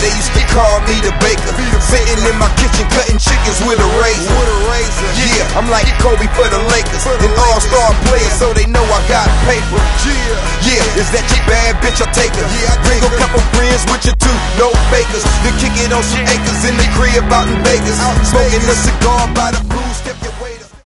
they used to call me the baker. Sitting in my kitchen cutting chickens with a razor. Yeah, I'm like Kobe for the Lakers, an all-star player, so they know I got paper. Yeah, is that your bad bitch? I'll take her. Bring a couple friends with you too, no fakers. Then kick it on some acres in the crib out in Vegas, smoking a cigar by the pool.